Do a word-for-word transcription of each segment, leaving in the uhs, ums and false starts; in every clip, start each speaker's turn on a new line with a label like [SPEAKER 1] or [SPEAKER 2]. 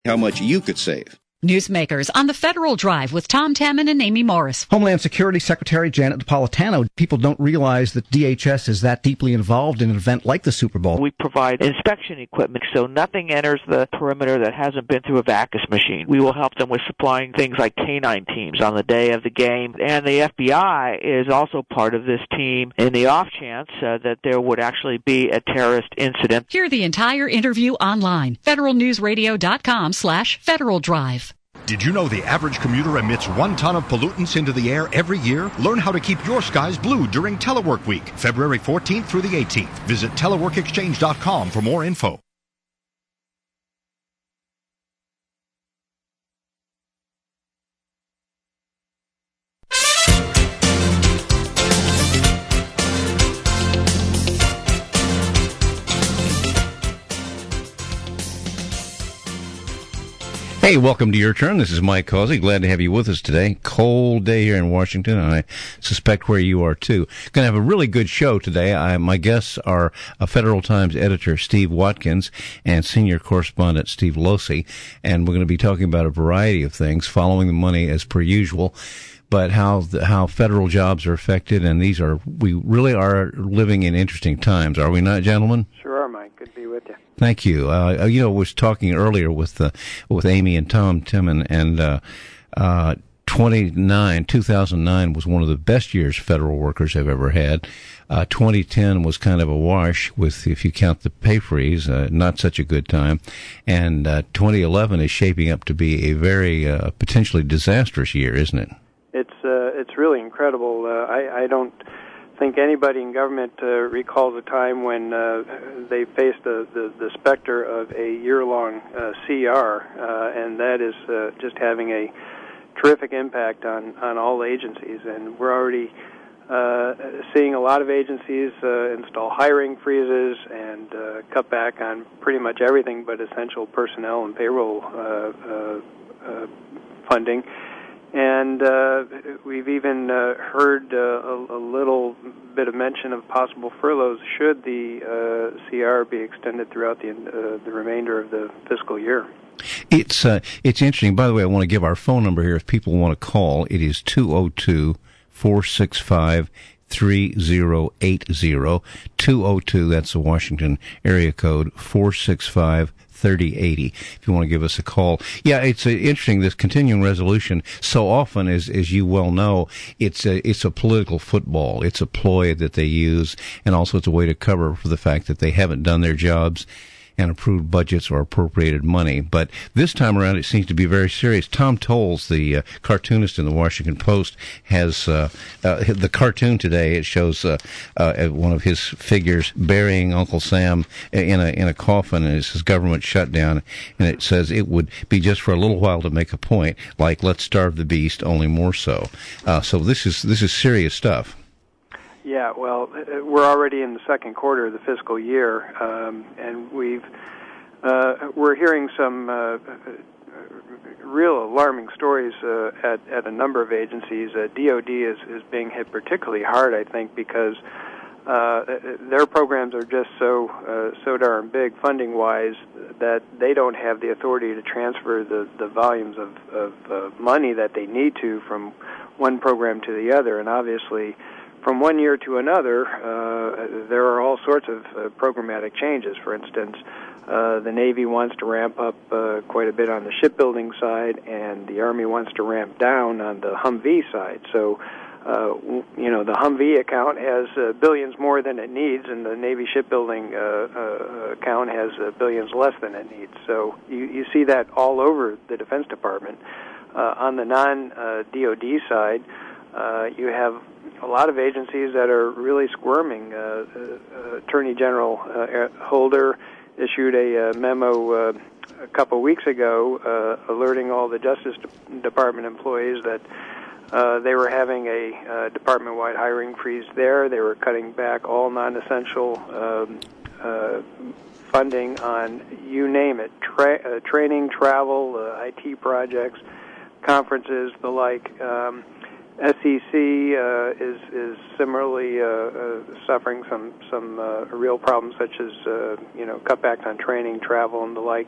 [SPEAKER 1] how much you could save.
[SPEAKER 2] Newsmakers on the Federal Drive with Tom Temin and Amy Morris.
[SPEAKER 3] Homeland Security Secretary Janet Napolitano. People don't realize that D H S is that deeply involved in an event like the Super Bowl.
[SPEAKER 4] We provide inspection equipment, so nothing enters the perimeter that hasn't been through a VACUS machine. We will help them with supplying things like canine teams on the day of the game. And the F B I is also part of this team in the off chance uh, that there would actually be a terrorist incident.
[SPEAKER 2] Hear the entire interview online. federalnewsradio.com slash Federal Drive.
[SPEAKER 5] Did you know the average commuter emits one ton of pollutants into the air every year? Learn how to keep your skies blue during Telework Week, February fourteenth through the eighteenth. Visit telework exchange dot com for more info.
[SPEAKER 6] Hey, welcome to Your Turn. This is Mike Causey. Glad to have you with us today. Cold day here in Washington, and I suspect where you are, too. Going to have a really good show today. I, my guests are a Federal Times editor, Steve Watkins, and senior correspondent, Steve Losey. And we're going to be talking about a variety of things, following the money as per usual, but how the, how federal jobs are affected. And these are, we really are living in interesting times, are we not, gentlemen?
[SPEAKER 7] Sure, Mike. Good to be with you.
[SPEAKER 6] Thank you. Uh, you know, I was talking earlier with uh, with Amy and Tom Temin, and uh, uh, twenty-nine, two thousand nine was one of the best years federal workers have ever had. Uh, twenty ten was kind of a wash, with, if you count the pay freeze, uh, not such a good time. And uh, twenty eleven is shaping up to be a very uh, potentially disastrous year, isn't it?
[SPEAKER 7] It's uh, it's really incredible. Uh, I, I don't think anybody in government uh, recalls a time when uh, they faced the, the, the specter of a year-long uh, C R, uh, and that is uh, just having a terrific impact on, on all agencies. And we're already uh, seeing a lot of agencies uh, install hiring freezes and uh, cut back on pretty much everything but essential personnel and payroll uh, uh, uh, funding. And uh, we've even uh, heard uh, a, a little bit of mention of possible furloughs should the uh, C R be extended throughout the uh, the remainder of the fiscal year.
[SPEAKER 6] It's uh, it's interesting. By the way, I want to give our phone number here if people want to call. It is two oh two, four six five, three oh eight oh. two oh two, that's the Washington area code, four six five, thirty eighty, if you want to give us a call. Yeah, it's uh, interesting, this continuing resolution, so often, as as you well know, it's a, it's a political football. It's a ploy that they use, and also it's a way to cover for the fact that they haven't done their jobs and approved budgets or appropriated money. But this time around, it seems to be very serious. Tom Towles, the uh, cartoonist in the Washington Post, has uh, uh, the cartoon today. It shows uh, uh, one of his figures burying Uncle Sam in a in a coffin, and it says government shutdown, and it says it would be just for a little while to make a point, like let's starve the beast, only more so. Uh, so this is this is serious stuff.
[SPEAKER 7] Yeah, well, we're already in the second quarter of the fiscal year, um, and we've uh, we're hearing some uh, real alarming stories uh, at at a number of agencies. Uh, D O D is is being hit particularly hard, I think, because uh, their programs are just so uh, so darn big funding wise that they don't have the authority to transfer the the volumes of of uh, money that they need to from one program to the other, and obviously, from one year to another, uh, there are all sorts of uh, programmatic changes. For instance, uh, the Navy wants to ramp up uh, quite a bit on the shipbuilding side, and the Army wants to ramp down on the Humvee side. So, uh, you know, the Humvee account has uh, billions more than it needs, and the Navy shipbuilding uh, uh, account has uh, billions less than it needs. So you, you see that all over the Defense Department. Uh, on the non-D O D side, uh, you have a lot of agencies that are really squirming. Uh, uh, Attorney General uh, Holder issued a uh, memo uh, a couple of weeks ago uh, alerting all the Justice Department employees that uh, they were having a uh, department-wide hiring freeze there. They were cutting back all non-essential um, uh, funding on, you name it, tra- uh, training, travel, uh, I T projects, conferences, the like. Um, S E C uh, is is similarly uh, uh, suffering some some uh, real problems, such as uh, you know cutbacks on training, travel, and the like.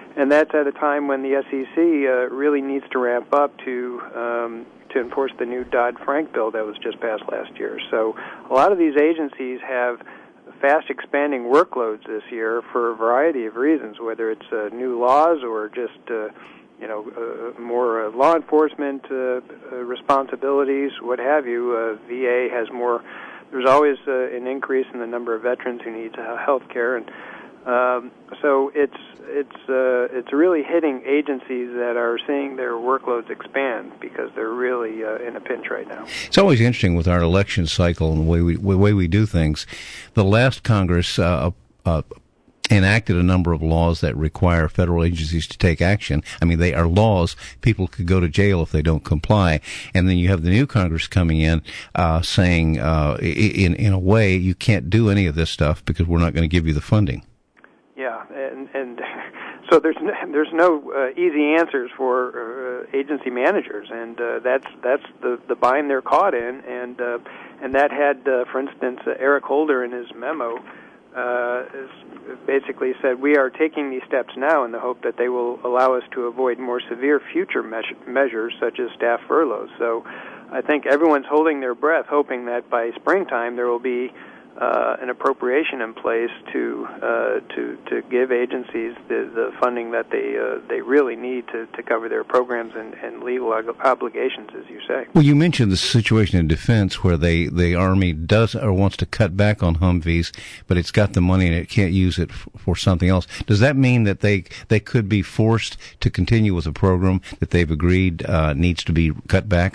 [SPEAKER 7] and that's at a time when the S E C uh, really needs to ramp up to um, to enforce the new Dodd-Frank bill that was just passed last year. So a lot of these agencies have fast expanding workloads this year for a variety of reasons, whether it's uh, new laws or just uh, you know uh, more uh, law enforcement uh, uh, responsibilities, what have you. Uh, V A has more. There's always uh, an increase in the number of veterans who need uh, health care, and um, so it's it's uh, it's really hitting agencies that are seeing their workloads expand because they're really uh, in a pinch right now.
[SPEAKER 6] It's always interesting with our election cycle and the way we the way we do things. The last Congress uh, uh, enacted a number of laws that require federal agencies to take action. I mean, they are laws. People could go to jail if they don't comply. And then you have the new Congress coming in uh, saying, uh, in in a way, you can't do any of this stuff because we're not going to give you the funding.
[SPEAKER 7] Yeah, and and so there's no, there's no uh, easy answers for uh, agency managers, and uh, that's that's the, the bind they're caught in, and uh, and that had, uh, for instance, uh, Eric Holder in his memo uh, is basically said we are taking these steps now in the hope that they will allow us to avoid more severe future me- measures such as staff furloughs. So I think everyone's holding their breath, hoping that by springtime there will be Uh, an appropriation in place to uh, to to give agencies the, the funding that they uh, they really need to, to cover their programs and, and legal obligations, as you say.
[SPEAKER 6] Well, you mentioned the situation in defense where they the Army does or wants to cut back on Humvees, but it's got the money and it can't use it f- for something else. Does that mean that they they could be forced to continue with a program that they've agreed uh, needs to be cut back?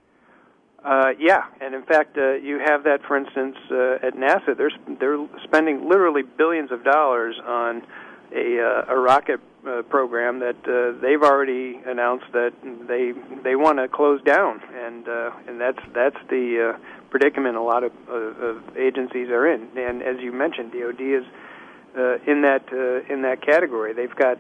[SPEAKER 7] Uh, yeah, and in fact, uh, you have that, for instance, uh, at NASA. They're they're spending literally billions of dollars on a uh, a rocket uh, program that uh, they've already announced that they they want to close down, and uh, and that's that's the uh, predicament a lot of, uh, of agencies are in. And as you mentioned, D O D is uh, in that uh, in that category. They've got.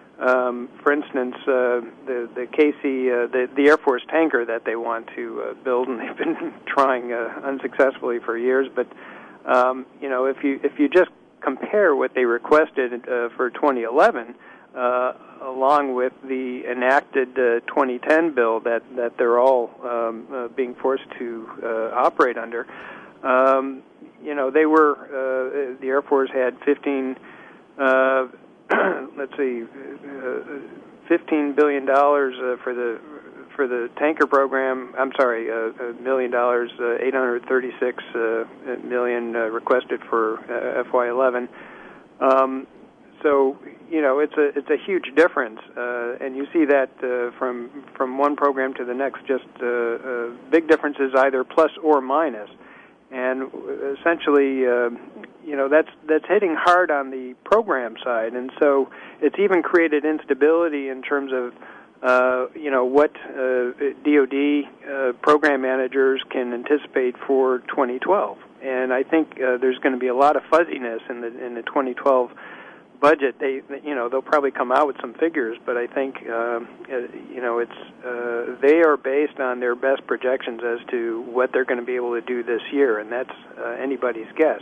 [SPEAKER 7] Um, for instance, uh, the the K C, uh, the the Air Force tanker that they want to uh, build, and they've been trying uh, unsuccessfully for years. But um, you know, if you if you just compare what they requested uh, for twenty eleven, uh, along with the enacted uh, twenty ten bill that that they're all um, uh, being forced to uh, operate under, um, you know, they were uh, the Air Force had fifteen. Uh, let's see, uh, fifteen billion dollars uh, for the for the tanker program. I'm sorry, uh, a million dollars, uh, eight hundred thirty-six uh, million uh, requested for uh, F Y eleven. Um, so you know, it's a it's a huge difference, uh, and you see that uh, from from one program to the next. Just uh, uh, big differences, either plus or minus. And essentially, uh, you know, that's that's hitting hard on the program side, and so it's even created instability in terms of, uh, you know, what uh, D O D uh, program managers can anticipate for twenty twelve. And I think uh, there's going to be a lot of fuzziness in the in the twenty twelve budget. They, you know, they'll probably come out with some figures, but I think, uh, you know, it's uh, they are based on their best projections as to what they're going to be able to do this year, and that's uh, anybody's guess.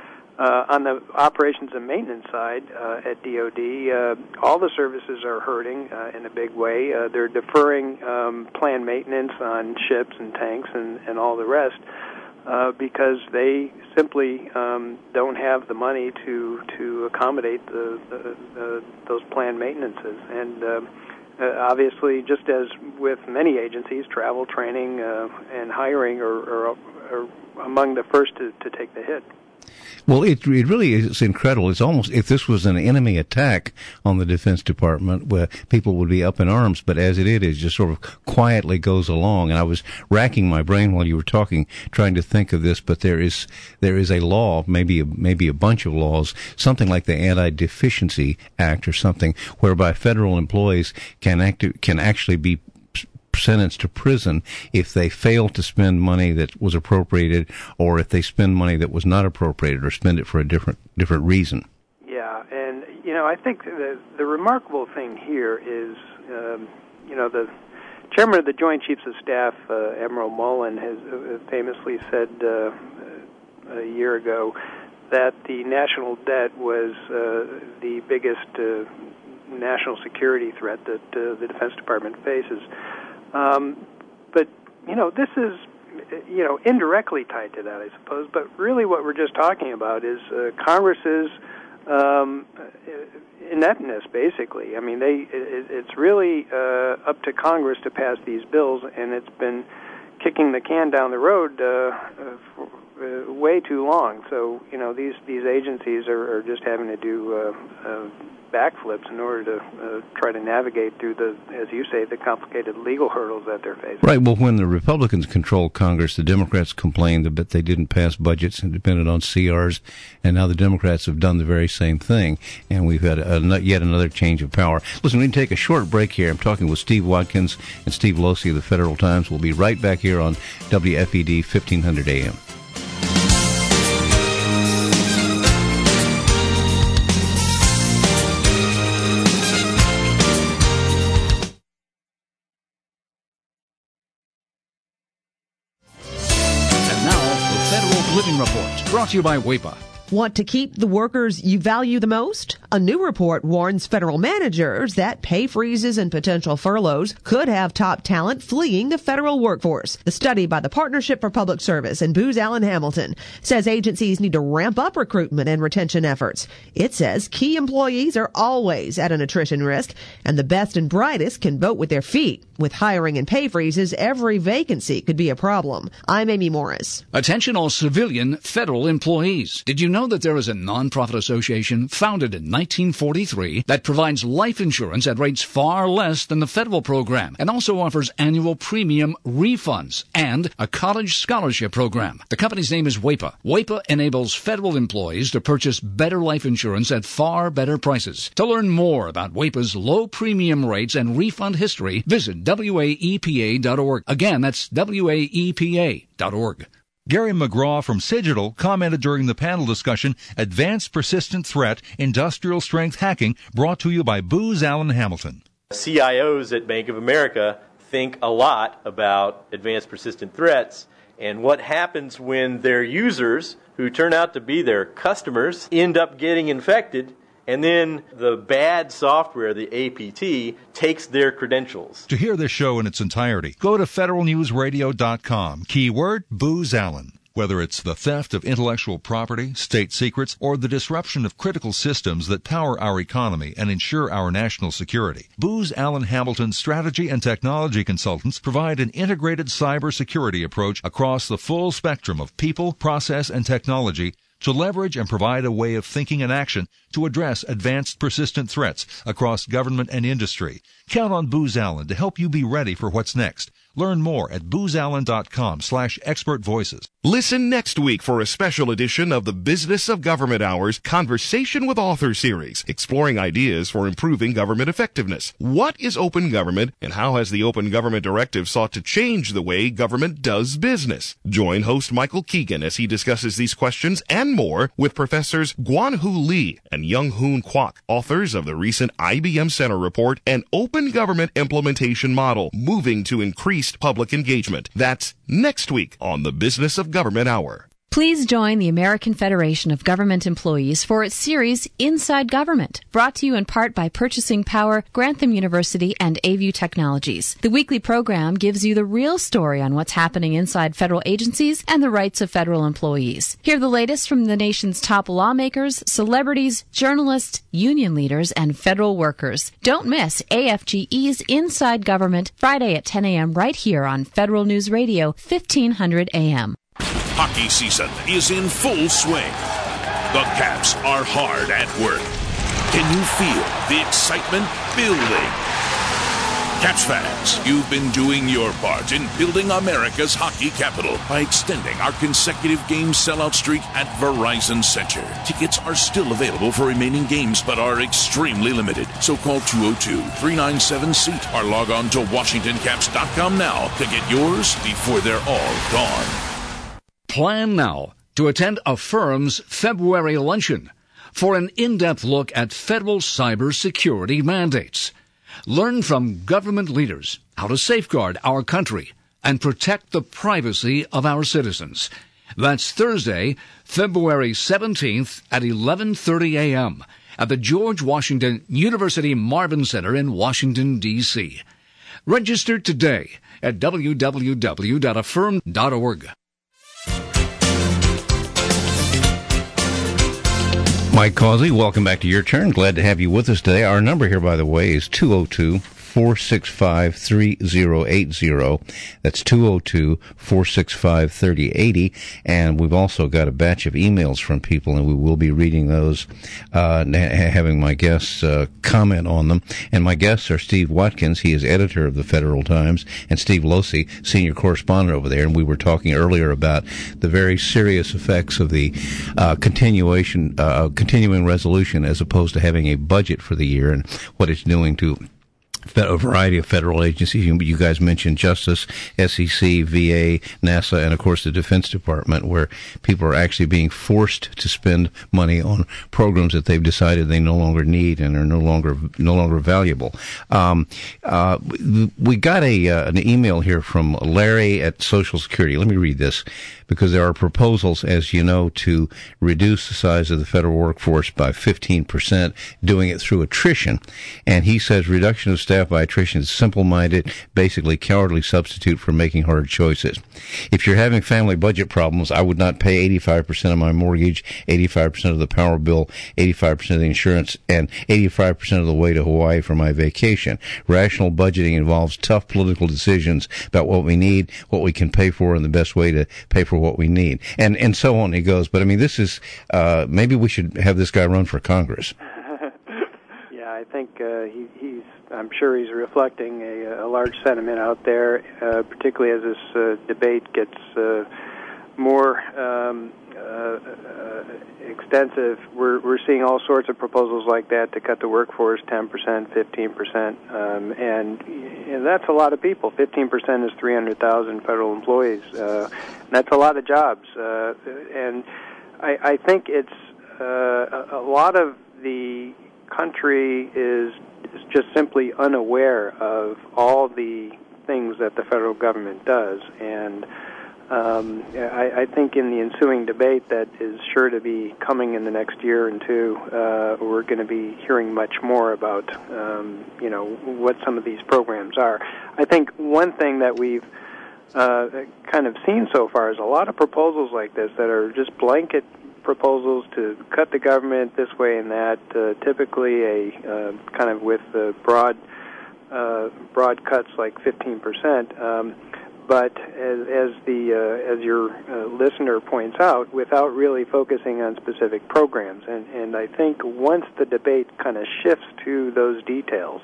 [SPEAKER 7] Uh, on the operations and maintenance side uh, at D O D, uh, all the services are hurting uh, in a big way. Uh, they're deferring um, planned maintenance on ships and tanks and, and all the rest. Uh, because they simply um, don't have the money to to accommodate the, the, the those planned maintenances, and uh, uh, obviously, just as with many agencies, travel, training, uh, and hiring are, are, are among the first to, to take the hit.
[SPEAKER 6] Well, it it really is incredible. It's almost, if this was an enemy attack on the Defense Department, where people would be up in arms, but as it is, it just sort of quietly goes along. And I was racking my brain while you were talking, trying to think of this, but there is there is a law, maybe a, maybe a bunch of laws, something like the Anti-Deficiency Act or something, whereby federal employees can act, can actually be sentenced to prison if they fail to spend money that was appropriated, or if they spend money that was not appropriated, or spend it for a different different reason.
[SPEAKER 7] Yeah, and you know, I think the the remarkable thing here is, um, you know, the chairman of the Joint Chiefs of Staff, uh, Admiral Mullen, has famously said uh, a year ago that the national debt was uh, the biggest uh, national security threat that uh, the Defense Department faces. Um, but, you know, this is, you know, indirectly tied to that, I suppose. But really what we're just talking about is uh, Congress's um, ineptness, basically. I mean, they it, it's really uh, up to Congress to pass these bills, and it's been kicking the can down the road uh, uh, for, uh, way too long. So, you know, these, these agencies are, are just having to do uh, uh, backflips in order to uh, try to navigate through the, as you say, the complicated legal hurdles that they're facing.
[SPEAKER 6] Right. Well, when the Republicans controlled Congress, the Democrats complained that they didn't pass budgets and depended on C Rs, and now the Democrats have done the very same thing, and we've had a, yet another change of power. Listen, we can take a short break here. I'm talking with Steve Watkins and Steve Losey of the Federal Times. We'll be right back here on W F E D fifteen hundred A M.
[SPEAKER 1] Living Report, brought to you by WEPA.
[SPEAKER 8] Want to keep the workers you value the most? A new report warns federal managers that pay freezes and potential furloughs could have top talent fleeing the federal workforce. The study by the Partnership for Public Service and Booz Allen Hamilton says agencies need to ramp up recruitment and retention efforts. It says key employees are always at an attrition risk, and the best and brightest can vote with their feet. With hiring and pay freezes, every vacancy could be a problem. I'm Amy Morris.
[SPEAKER 1] Attention all civilian federal employees. Did you know that there is a nonprofit association founded in nineteen forty-three that provides life insurance at rates far less than the federal program and also offers annual premium refunds and a college scholarship program? The company's name is WEPA. WEPA enables federal employees to purchase better life insurance at far better prices. To learn more about WEPA's low premium rates and refund history, visit W A E P A dot org. Again, that's W A E P A dot org.
[SPEAKER 9] Gary McGraw from Cigital commented during the panel discussion, Advanced Persistent Threat, Industrial Strength Hacking, brought to you by Booz Allen Hamilton.
[SPEAKER 10] C I Os at Bank of America think a lot about advanced persistent threats and what happens when their users, who turn out to be their customers, end up getting infected, and then the bad software, the A P T, takes their credentials.
[SPEAKER 9] To hear this show in its entirety, go to federal news radio dot com. Keyword, Booz Allen. Whether it's the theft of intellectual property, state secrets, or the disruption of critical systems that power our economy and ensure our national security, Booz Allen Hamilton's strategy and technology consultants provide an integrated cybersecurity approach across the full spectrum of people, process, and technology to leverage and provide a way of thinking and action to address advanced persistent threats across government and industry. Count on Booz Allen to help you be ready for what's next. Learn more at booz allen dot com slash expert voices.
[SPEAKER 11] Listen next week for a special edition of the Business of Government Hours Conversation with Author series, exploring ideas for improving government effectiveness. What is open government, and how has the Open Government Directive sought to change the way government does business? Join host Michael Keegan as he discusses these questions and more with Professors Guan-Hu Lee and Young-Hoon Kwok, authors of the recent I B M Center report, An Open Government Implementation Model, Moving to Increased Public Engagement. That's next week on the Business of Government Hour.
[SPEAKER 12] Please join the American Federation of Government Employees for its series Inside Government, brought to you in part by Purchasing Power, Grantham University, and A V U Technologies. The weekly program gives you the real story on what's happening inside federal agencies and the rights of federal employees. Hear the latest from the nation's top lawmakers, celebrities, journalists, union leaders, and federal workers. Don't miss A F G E's Inside Government, Friday at ten a.m. right here on Federal News Radio, fifteen hundred A M.
[SPEAKER 13] Hockey season is in full swing. The Caps are hard at work. Can you feel the excitement building? Caps fans, you've been doing your part in building America's hockey capital by extending our consecutive game sellout streak at Verizon Center. Tickets are still available for remaining games, but are extremely limited. So call two oh two, three nine seven, SEAT or log on to washington caps dot com now to get yours before they're all gone.
[SPEAKER 1] Plan now to attend a firm's February luncheon for an in-depth look at federal cybersecurity mandates. Learn from government leaders how to safeguard our country and protect the privacy of our citizens. That's Thursday, February seventeenth at eleven thirty a.m. at the George Washington University Marvin Center in Washington, D C Register today at w w w dot affirm dot org.
[SPEAKER 6] Mike Causey, welcome back to Your Turn. Glad to have you with us today. Our number here, by the way, is two oh two, four six five, three oh eight oh. That's two oh two, four six five, three oh eight oh. And we've also got a batch of emails from people, and we will be reading those, uh, having my guests uh, comment on them. And my guests are Steve Watkins. He is editor of the Federal Times, and Steve Losey, senior correspondent over there. And we were talking earlier about the very serious effects of the uh, continuation, uh, continuing resolution as opposed to having a budget for the year and what it's doing to a variety of federal agencies. You guys mentioned Justice, S E C, V A, NASA, and of course the Defense Department, where people are actually being forced to spend money on programs that they've decided they no longer need and are no longer no longer valuable. Um, uh, we got a uh, an email here from Larry at Social Security. Let me read this, because there are proposals, as you know, to reduce the size of the federal workforce by fifteen percent, doing it through attrition. And he says reduction of staff by attrition is simple-minded, basically cowardly substitute for making hard choices. If you're having family budget problems, I would not pay eighty-five percent of my mortgage, eighty-five percent of the power bill, eighty-five percent of the insurance, and eighty-five percent of the way to Hawaii for my vacation. Rational budgeting involves tough political decisions about what we need, what we can pay for, and the best way to pay for what we need. And and so on he goes. But, I mean, this is, uh, maybe we should have this guy run for Congress.
[SPEAKER 7] Yeah, I think uh, he, he's, I'm sure he's reflecting a, a large sentiment out there, uh, particularly as this uh, debate gets uh, more um, uh, uh, extensive. We're, we're seeing all sorts of proposals like that to cut the workforce ten percent, fifteen percent, um, and, and that's a lot of people. fifteen percent is three hundred thousand federal employees. Uh, that's a lot of jobs, uh, and I, I think it's uh, a, a lot of the country is, is just simply unaware of all the things that the federal government does, and um, I, I think in the ensuing debate that is sure to be coming in the next year and two, uh, we're going to be hearing much more about um, you know, what some of these programs are. I think one thing that we've uh, kind of seen so far is a lot of proposals like this that are just blanket proposals to cut the government this way and that, uh, typically a uh, kind of with uh, broad uh, broad cuts like fifteen percent. Um, but as, as the uh, as your uh, listener points out, without really focusing on specific programs, and, and I think once the debate kind of shifts to those details,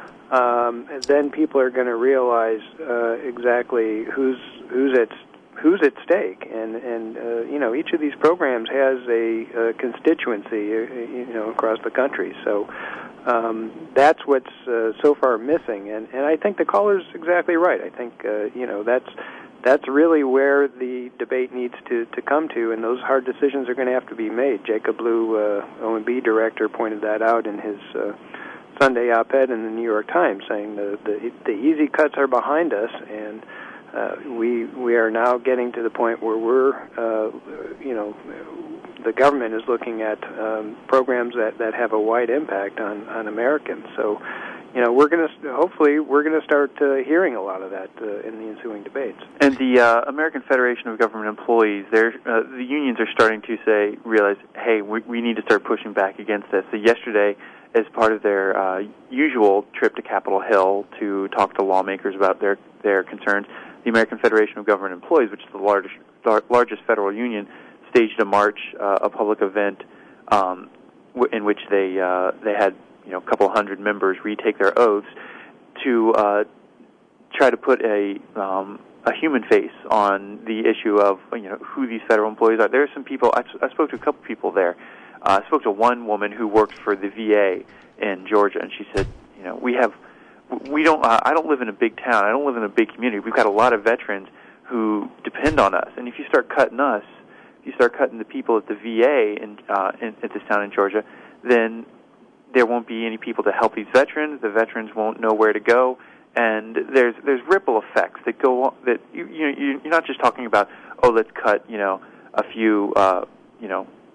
[SPEAKER 7] um, then people are going to realize uh, exactly who's who's at who's at stake, and and uh, you know, each of these programs has a, a constituency, uh, you know, across the country. So um, that's what's uh, so far missing, and and I think the caller's exactly right. I think uh, you know, that's that's really where the debate needs to, to come to, and those hard decisions are going to have to be made. Jacob Lew, uh, O M B director, pointed that out in his uh, Sunday op-ed in the New York Times, saying the the, the easy cuts are behind us, and Uh, we we are now getting to the point where we're, uh, you know, the government is looking at um, programs that, that have a wide impact on, on Americans. So, you know, we're going to, hopefully, we're going to start uh, hearing a lot of that uh, in the ensuing debates.
[SPEAKER 14] And the uh, American Federation of Government Employees, they're, uh, the unions are starting to say, realize, hey, we, we need to start pushing back against this. So yesterday, as part of their uh, usual trip to Capitol Hill to talk to lawmakers about their, their concerns, the American Federation of Government Employees, which is the largest, largest federal union, staged a march, uh, a public event, um, w- in which they uh, they had, you know, a couple hundred members retake their oaths to uh, try to put a um, a human face on the issue of, you know, who these federal employees are. There are some people. I, I spoke to a couple people there. Uh, I spoke to one woman who worked for the V A in Georgia, and she said, you know, we have. We don't. Uh, I don't live in a big town. I don't live in a big community. We've got a lot of veterans who depend on us. And if you start cutting us, if you start cutting the people at the V A in, uh, in at this town in Georgia, then there won't be any people to help these veterans. The veterans won't know where to go, and there's there's ripple effects that go on, that you you you're not just talking about, oh, let's cut, you know, a few uh, you know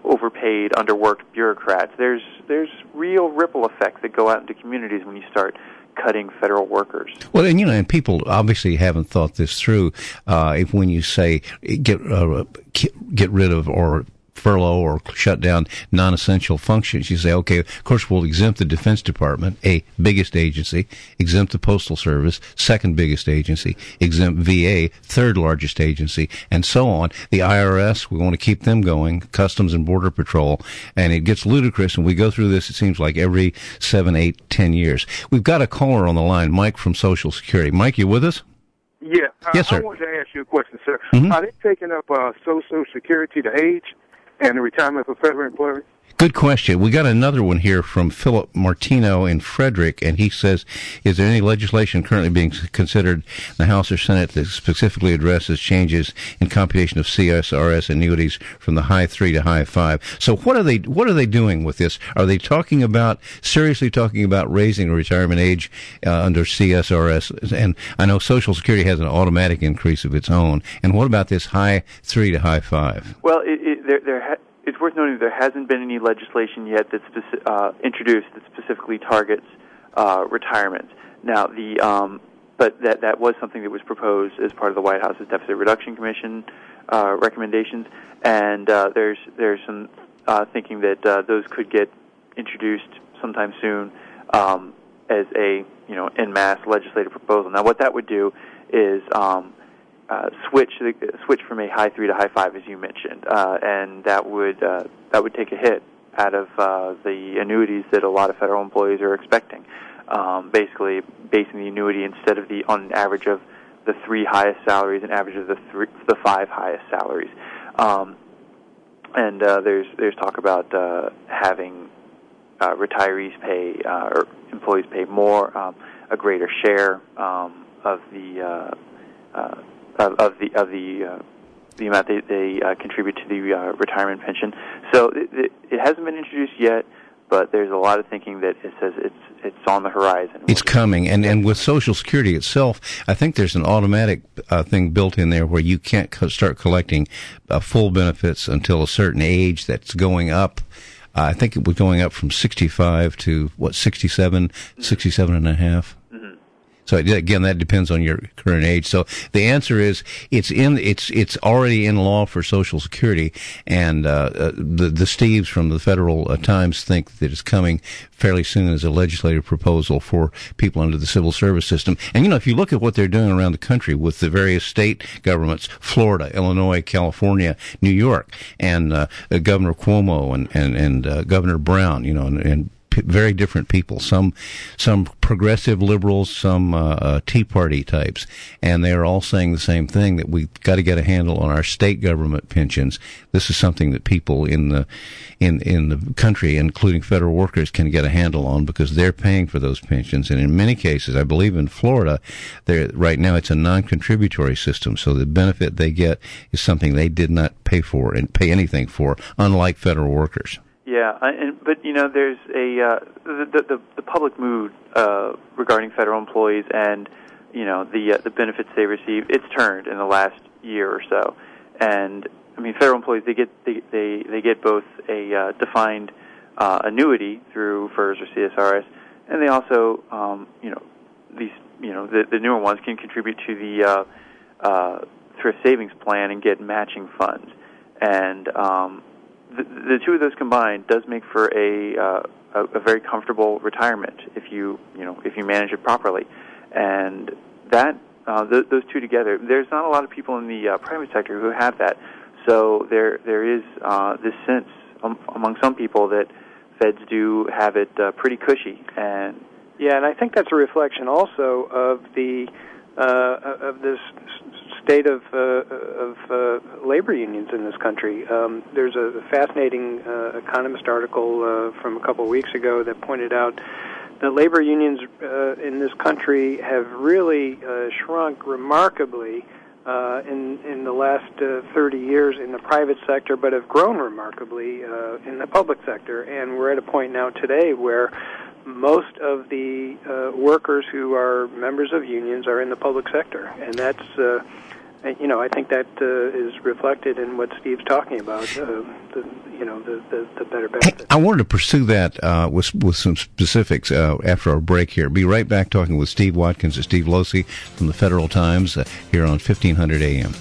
[SPEAKER 14] overpaid, underworked bureaucrats. There's there's real ripple effects that go out into communities when you start cutting federal workers.
[SPEAKER 6] Well, and you know, and people obviously haven't thought this through. Uh, if when you say get uh, get rid of or furlough or shut down non-essential functions, you say, okay, of course we'll exempt the Defense Department, a biggest agency, exempt the Postal Service, second biggest agency, exempt V A, third largest agency, and so on. The I R S, we want to keep them going, Customs and Border Patrol, and it gets ludicrous, and we go through this, it seems like, every seven, eight, ten years. We've got a caller on the line, Mike from Social Security. Mike, you with us?
[SPEAKER 15] Yeah.
[SPEAKER 6] Yes, sir.
[SPEAKER 15] I wanted to ask you a question, sir.
[SPEAKER 6] Mm-hmm.
[SPEAKER 15] Are they taking up uh, Social Security to age and the retirement for federal employees?
[SPEAKER 6] Good question. We got another one here from Philip Martino in Frederick, and he says, is there any legislation currently being considered in the House or Senate that specifically addresses changes in computation of C S R S annuities from the high three to high five? So what are they, what are they doing with this? Are they talking about, seriously talking about raising the retirement age uh, under C S R S? And I know Social Security has an automatic increase of its own. And what about this high three to high five?
[SPEAKER 14] Well, it, it, there, there ha- it's worth noting that there hasn't been any legislation yet that's speci- uh, introduced that specifically targets uh, retirement. Now, the um, but that that was something that was proposed as part of the White House's Deficit Reduction Commission uh, recommendations, and uh, there's there's some uh, thinking that uh, those could get introduced sometime soon um, as a you know en masse legislative proposal. Now, what that would do is um, Uh, switch the, switch from a high three to high five, as you mentioned, uh, and that would uh, that would take a hit out of uh, the annuities that a lot of federal employees are expecting. Um, basically, basing the annuity instead of the on average of the three highest salaries, an average of the three, the five highest salaries. Um, and uh, there's there's talk about uh, having uh, retirees pay uh, or employees pay more, um, a greater share um, of the uh, uh, Of, of the of the uh, the amount they, they uh, contribute to the uh, retirement pension. So it, it, it hasn't been introduced yet, but there's a lot of thinking that it says it's it's on the horizon.
[SPEAKER 6] It's coming, and and with Social Security itself, I think there's an automatic uh, thing built in there where you can't co- start collecting uh, full benefits until a certain age that's going up. Uh, I think it was going up from sixty-five to what sixty-seven, sixty-seven and a half. So again, that depends on your current age. So the answer is it's in it's it's already in law for Social Security, and uh, the the Steves from the Federal uh, Times think that it's coming fairly soon as a legislative proposal for people under the civil service system. And you know, if you look at what they're doing around the country with the various state governments, Florida, Illinois, California, New York, and uh, Governor Cuomo and and and uh, Governor Brown, you know, and, and very different people, some some progressive liberals, some uh, uh, Tea Party types, and they're all saying the same thing, that we've got to get a handle on our state government pensions. This is something that people in the in in the country, including federal workers, can get a handle on, because they're paying for those pensions. And in many cases, I believe in Florida, they're, right now it's a non-contributory system, so the benefit they get is something they did not pay for and pay anything for, unlike federal workers.
[SPEAKER 14] Yeah, and, but you know, there's a uh, the, the the public mood uh, regarding federal employees and you know the uh, the benefits they receive. It's turned in the last year or so, and I mean, federal employees they get they they, they get both a uh, defined uh, annuity through F E R S or C S R S, and they also um, you know these you know the, the newer ones can contribute to the uh, uh, thrift savings plan and get matching funds, and um, The, the two of those combined does make for a, uh, a a very comfortable retirement if you you know if you manage it properly, and that uh, th- those two together, there's not a lot of people in the uh, private sector who have that. So there there is uh, this sense um, among some people that feds do have it uh, pretty cushy, and
[SPEAKER 7] yeah, and I think that's a reflection also of the uh, of this state of uh, of uh, labor unions in this country. Um, there's a fascinating uh, Economist article uh, from a couple of weeks ago that pointed out that labor unions uh, in this country have really uh, shrunk remarkably uh, in in the last uh, thirty years in the private sector, but have grown remarkably uh, in the public sector. And we're at a point now today where most of the uh, workers who are members of unions are in the public sector, and that's uh, you know, I think that uh, is reflected in what Steve's talking about. Uh, the, you know, the the, the better benefits.
[SPEAKER 6] Hey, I wanted to pursue that uh, with with some specifics uh, after our break here. Be right back talking with Steve Watkins and Steve Losey from the Federal Times uh, here on fifteen hundred A M.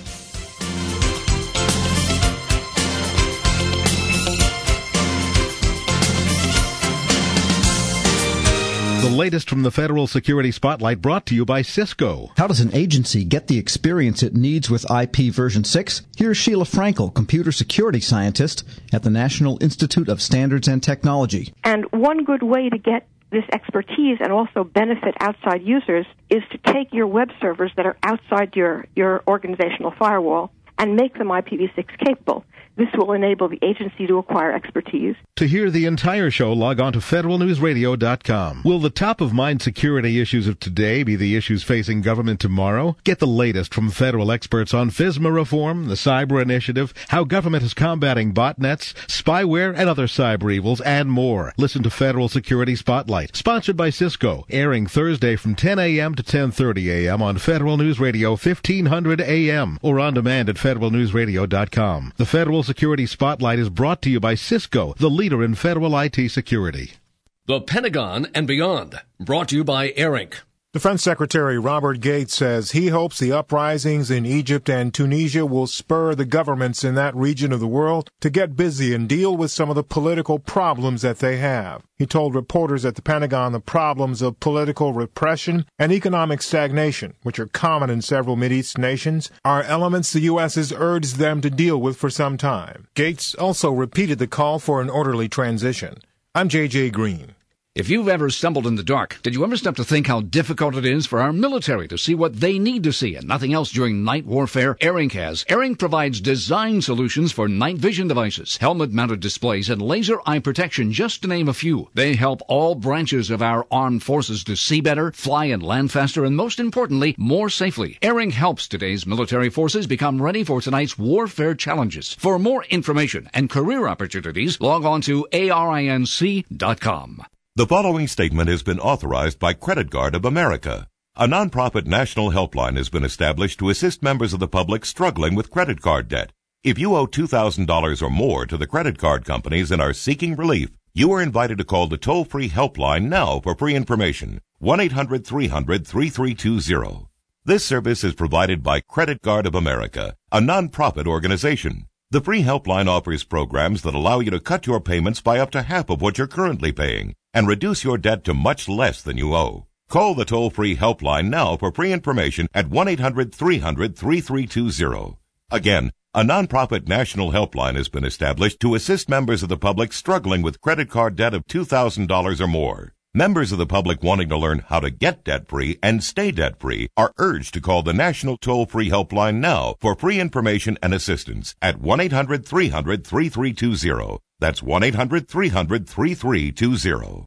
[SPEAKER 16] The latest from the Federal Security Spotlight brought to you by Cisco.
[SPEAKER 3] How does an agency get the experience it needs with I P version six? Here's Sheila Frankel, computer security scientist at the National Institute of Standards and Technology.
[SPEAKER 17] And one good way to get this expertise and also benefit outside users is to take your web servers that are outside your, your organizational firewall and make them I P v six capable. This will enable the agency to acquire expertise.
[SPEAKER 16] To hear the entire show, log on to federal news radio dot com. Will the top-of-mind security issues of today be the issues facing government tomorrow? Get the latest from federal experts on FISMA reform, the cyber initiative, how government is combating botnets, spyware, and other cyber evils, and more. Listen to Federal Security Spotlight, sponsored by Cisco, airing Thursday from ten a.m. to ten thirty a.m. on Federal News Radio fifteen hundred A M or on demand at federal news radio dot com. The Federal Security Spotlight is brought to you by Cisco, the leader in federal I T security.
[SPEAKER 18] The Pentagon and Beyond, brought to you by AirInc.
[SPEAKER 19] Defense Secretary Robert Gates says he hopes the uprisings in Egypt and Tunisia will spur the governments in that region of the world to get busy and deal with some of the political problems that they have. He told reporters at the Pentagon the problems of political repression and economic stagnation, which are common in several Mideast nations, are elements the U S has urged them to deal with for some time. Gates also repeated the call for an orderly transition. I'm J J Green.
[SPEAKER 1] If you've ever stumbled in the dark, did you ever stop to think how difficult it is for our military to see what they need to see and nothing else during night warfare? AirInc has. AirInc provides design solutions for night vision devices, helmet-mounted displays, and laser eye protection, just to name a few. They help all branches of our armed forces to see better, fly and land faster, and most importantly, more safely. AirInc helps today's military forces become ready for tonight's warfare challenges. For more information and career opportunities, log on to A R I N C dot com.
[SPEAKER 20] The following statement has been authorized by Credit Card of America. A nonprofit national helpline has been established to assist members of the public struggling with credit card debt. If you owe two thousand dollars or more to the credit card companies and are seeking relief, you are invited to call the toll-free helpline now for free information, one eight hundred three hundred thirty-three twenty. This service is provided by Credit Card of America, a nonprofit organization. The free helpline offers programs that allow you to cut your payments by up to half of what you're currently paying and reduce your debt to much less than you owe. Call the toll-free helpline now for free information at one eight hundred three hundred thirty-three twenty. Again, a nonprofit national helpline has been established to assist members of the public struggling with credit card debt of two thousand dollars or more. Members of the public wanting to learn how to get debt-free and stay debt-free are urged to call the national toll-free helpline now for free information and assistance at one eight hundred three hundred thirty-three twenty. That's one eight hundred three hundred thirty-three twenty.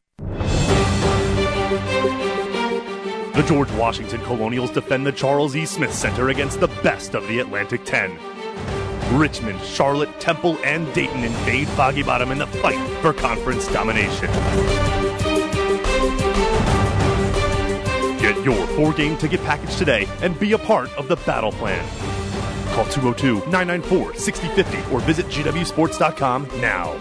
[SPEAKER 21] The George Washington Colonials defend the Charles E. Smith Center against the best of the Atlantic ten. Richmond, Charlotte, Temple, and Dayton invade Foggy Bottom in the fight for conference domination. Get your four-game ticket package today and be a part of the battle plan. Call two oh two, nine nine four, six oh five oh or visit G W sports dot com now.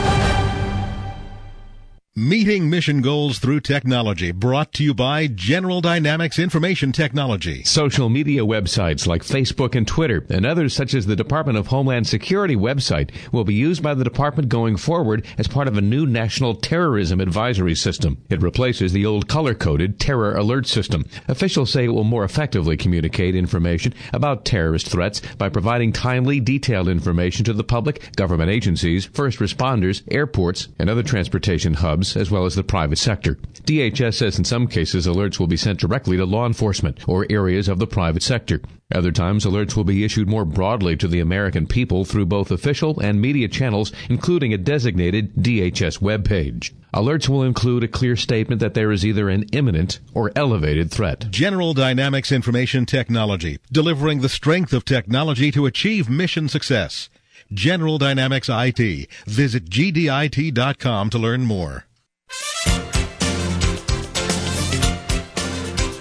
[SPEAKER 16] Meeting mission goals through technology, brought to you by General Dynamics Information Technology.
[SPEAKER 22] Social media websites like Facebook and Twitter and others such as the Department of Homeland Security website will be used by the department going forward as part of a new national terrorism advisory system. It replaces the old color-coded terror alert system. Officials say it will more effectively communicate information about terrorist threats by providing timely, detailed information to the public, government agencies, first responders, airports, and other transportation hubs, as well as the private sector. D H S says in some cases alerts will be sent directly to law enforcement or areas of the private sector. Other times alerts will be issued more broadly to the American people through both official and media channels, including a designated D H S webpage. Alerts will include a clear statement that there is either an imminent or elevated threat.
[SPEAKER 16] General Dynamics Information Technology, delivering the strength of technology to achieve mission success. General Dynamics I T. Visit G D I T dot com to learn more.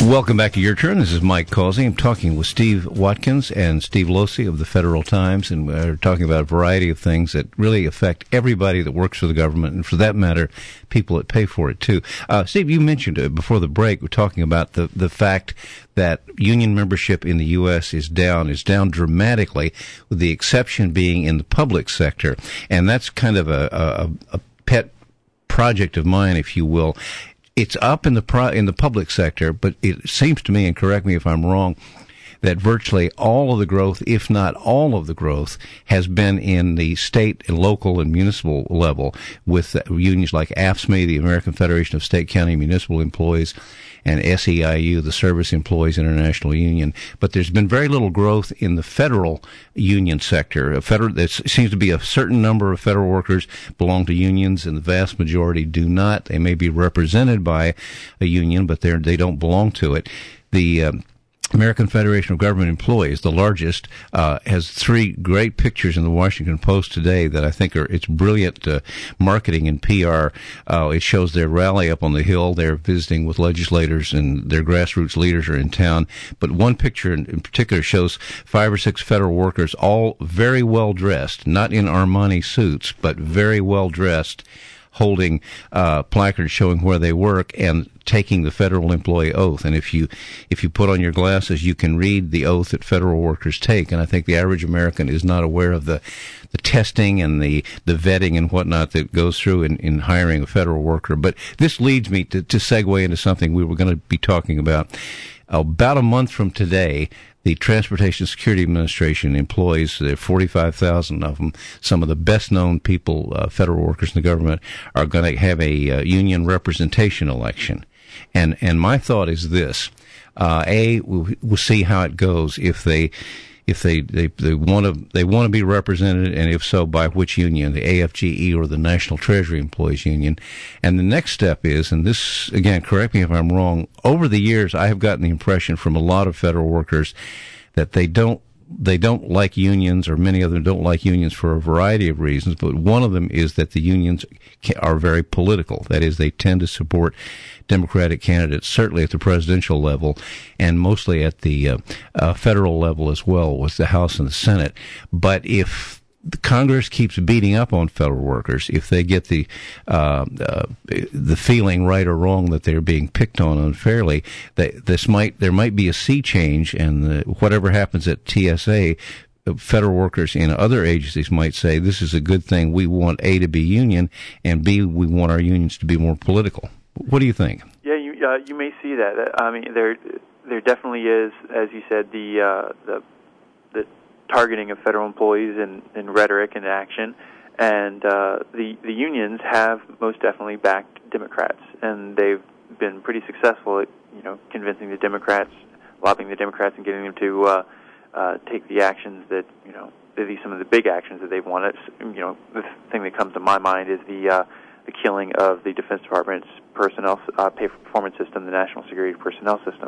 [SPEAKER 6] Welcome back to Your Turn. This is Mike Causey. I'm talking with Steve Watkins and Steve Losey of the Federal Times, and we're talking about a variety of things that really affect everybody that works for the government, and for that matter, people that pay for it, too. Uh, Steve, you mentioned it before the break. We're talking about the, the fact that union membership in the U S is down, is down dramatically, with the exception being in the public sector. And that's kind of a, a, a pet project of mine, if you will. It's up in the pro- in the public sector, but it seems to me, and correct me if I'm wrong, that virtually all of the growth, if not all of the growth, has been in the state and local and municipal level, with unions like A F S M E, the American Federation of State, County, Municipal Employees, and S E I U, the Service Employees International Union. But there's been very little growth in the federal union sector. A federal, there seems to be a certain number of federal workers belong to unions, and the vast majority do not. They may be represented by a union, but they're, they don't belong to it. The um, American Federation of Government Employees, the largest, uh, has three great pictures in the Washington Post today that I think are, it's brilliant uh, marketing and P R. Uh, it shows their rally up on the Hill. They're visiting with legislators, and their grassroots leaders are in town. But one picture in, in particular shows five or six federal workers, all very well dressed, not in Armani suits, but very well dressed, holding uh, placards showing where they work and taking the federal employee oath. And if you if you put on your glasses, you can read the oath that federal workers take. And I think the average American is not aware of the the testing and the, the vetting and whatnot that goes through in, in hiring a federal worker. But this leads me to, to segue into something we were going to be talking about. About a month from today, the Transportation Security Administration employees, there are forty-five thousand of them, some of the best-known people, uh, federal workers in the government, are going to have a uh, union representation election. And and my thought is this. Uh, A, we'll, we'll see how it goes if they if they, they, they want to they want to be represented, and if so, by which union, the A F G E or the National Treasury Employees Union. And the next step is, and this, again, correct me if I'm wrong, over the years I have gotten the impression from a lot of federal workers that they don't they don't like unions, or many of them don't like unions for a variety of reasons, but one of them is that the unions are very political. That is, they tend to support Democratic candidates, certainly at the presidential level, and mostly at the uh, uh, federal level as well, with the House and the Senate. But if the Congress keeps beating up on federal workers, if they get the uh, uh, the feeling, right or wrong, that they're being picked on unfairly, that this might there might be a sea change, and the, whatever happens at T S A, federal workers in other agencies might say, this is a good thing. We want A to be union, and B, we want our unions to be more political. What do you think?
[SPEAKER 14] Yeah, you uh, you may see that. I mean, there there definitely is, as you said, the uh, the the targeting of federal employees in, in rhetoric and action, and uh, the the unions have most definitely backed Democrats, and they've been pretty successful at you know convincing the Democrats, lobbying the Democrats, and getting them to uh, uh, take the actions that you know at least some of the big actions that they've wanted. You know, the thing that comes to my mind is the uh, the killing of the Defense Department's personnel uh, pay for performance system, the National Security Personnel System.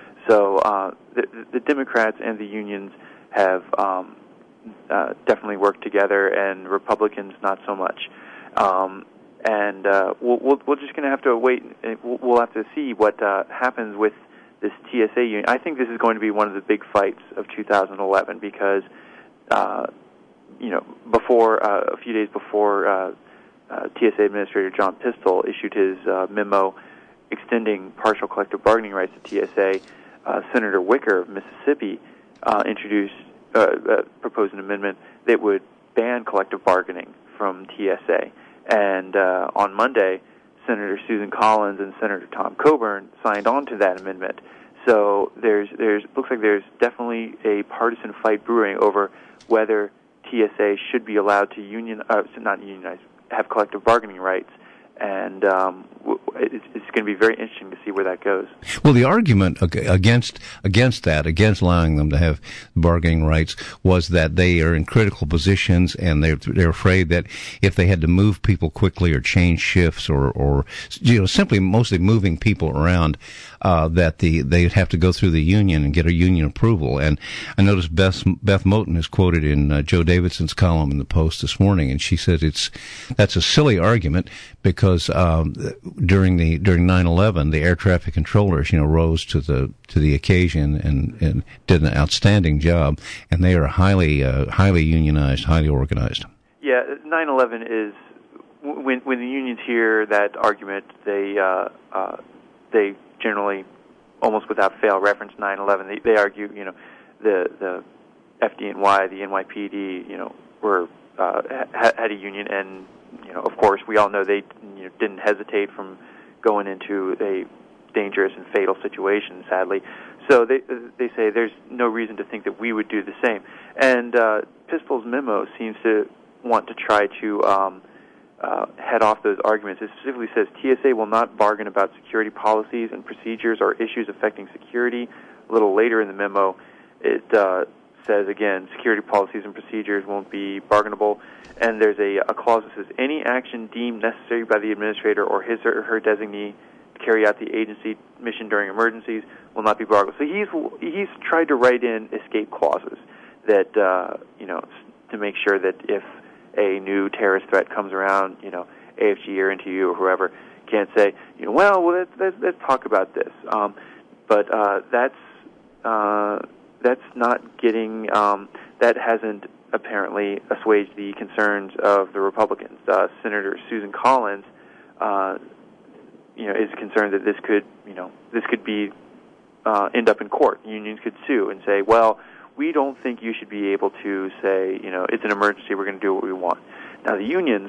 [SPEAKER 14] So uh, the, the Democrats and the unions have um, uh, definitely worked together, and Republicans not so much. Um, and uh, we'll, we'll, we're just going to have to wait. We'll, we'll have to see what uh, happens with this T S A union. I think this is going to be one of the big fights of two thousand eleven because, uh, you know, before uh, a few days before uh, uh, T S A Administrator John Pistole issued his uh, memo extending partial collective bargaining rights to T S A, uh, Senator Wicker of Mississippi uh, introduced uh, uh, proposed an amendment that would ban collective bargaining from T S A. And uh, on Monday, Senator Susan Collins and Senator Tom Coburn signed on to that amendment. So there's there's looks like there's definitely a partisan fight brewing over whether T S A should be allowed to union, uh, not unionize, have collective bargaining rights. And um, it's, it's going to be very interesting to see where that goes.
[SPEAKER 6] Well, the argument against against that, against allowing them to have bargaining rights, was that they are in critical positions, and they're they're afraid that if they had to move people quickly or change shifts or or you know simply mostly moving people around, uh, that the they'd have to go through the union and get a union approval. And I noticed Beth, Beth Moten is quoted in uh, Joe Davidson's column in the Post this morning, and she said it's that's a silly argument because um, during the during nine eleven, the air traffic controllers, you know, rose to the to the occasion and, and did an outstanding job, and they are highly uh, highly unionized, highly organized.
[SPEAKER 14] Yeah, nine eleven is when when the unions hear that argument, they uh, uh, they generally, almost without fail, reference nine eleven. They, they argue, you know, the the F D N Y, the N Y P D, you know, were uh, ha- had a union, and you know, of course, we all know they you know, didn't hesitate from going into a dangerous and fatal situation, sadly. So they they say there's no reason to think that we would do the same. And uh, Pistol's memo seems to want to try to um, uh, head off those arguments. It specifically says T S A will not bargain about security policies and procedures or issues affecting security. A little later in the memo, it uh, says, again, security policies and procedures won't be bargainable. And there's a, a clause that says, any action deemed necessary by the administrator or his or her designee to carry out the agency mission during emergencies will not be bargainable. So he's he's tried to write in escape clauses that, uh, you know, to make sure that if a new terrorist threat comes around, you know, A F G or N T U or whoever can't say, you know, well, well let's, let's, let's talk about this. Um, but uh, that's uh, that's not getting, um, that hasn't apparently assuaged the concerns of the Republicans. Uh, Senator Susan Collins, uh, you know, is concerned that this could, you know, this could be uh, end up in court. Unions could sue and say, well, we don't think you should be able to say, you know, it's an emergency, we're going to do what we want. Now, the unions